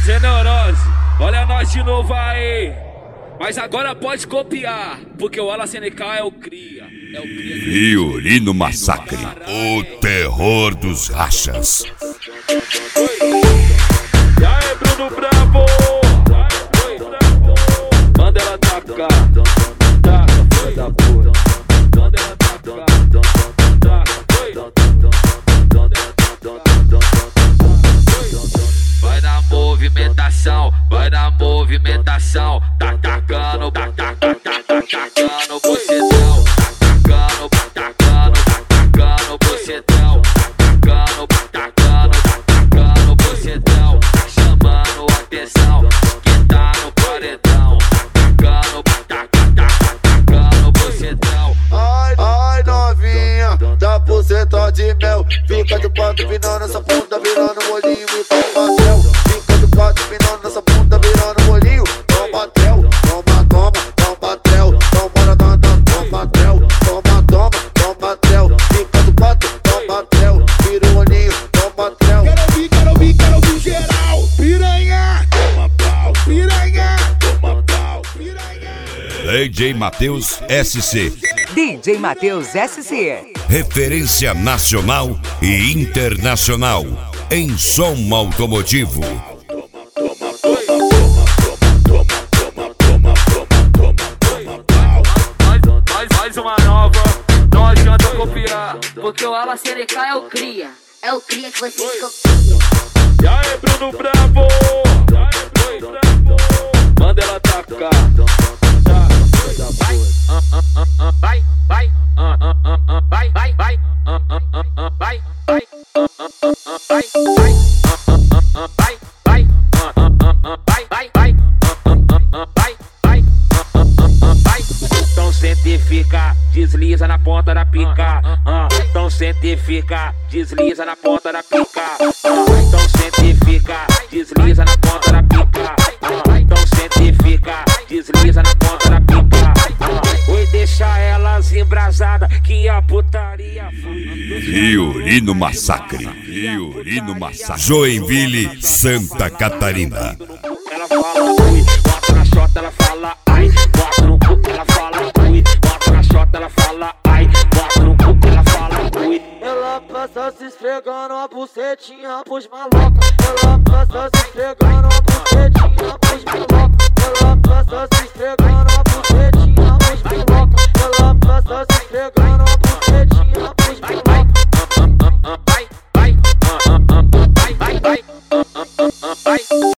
Sem neurose, olha nós de novo aí. Mas agora pode copiar, porque o Ala CNK é o cria. É o cria. Violino Massacre, o terror dos rachas. E aí, Bruno Bravo? Manda ela tacar. Taca, filha da puta. Manda ela tacar. Vai na movimentação, vai na movimentação. Tá tacando, tá tacando bucetão. Tá tacando bucetão. Tá tacando bucetão. Tá chamando atenção, que tá no paredão. Tá tacando bucetão. Ai, novinha, dá buceta de mel. Fica de quatro virando essa bunda, virando molinho e toma tel. Fica de quatro virando essa bunda, virando molinho. Toma tel, toma, toma, toma tel. Toma, toma tel, toma tel. Fica de quatro, toma tel. Vira o olhinho, toma tel. Quero ouvir geral. Piranha, toma pau. Piranha, toma pau. Piranha. DJ Matheus SC. DJ Matheus SC. Referência nacional e internacional em som automotivo. Mais uma nova, não adianta copiar. Porque o Ala CNK é o cria. É o cria que vocês copiam. E aí, Bruno Bravo? Manda ela tacar. Vai, vai, vai, vai, vai, vai, vai, vai, então cientifica, desliza na ponta da pica. Então cientifica, desliza na ponta da pica. Então cientifica, desliza na ponta da pica. Então cientifica, desliza na ponta da pica. Oi, deixa elas embrasadas que a putaria foi. Violino Massacre. Violino Massacre. Joinville, Santa Catarina. Ela fala ui, bota na chota, ela fala ai, bota no cu, ela fala ui, bota na chota, ela fala ai, bota no cu, ela fala ui. Ela passa se esfregando a bucetinha pros malocos. Ela passa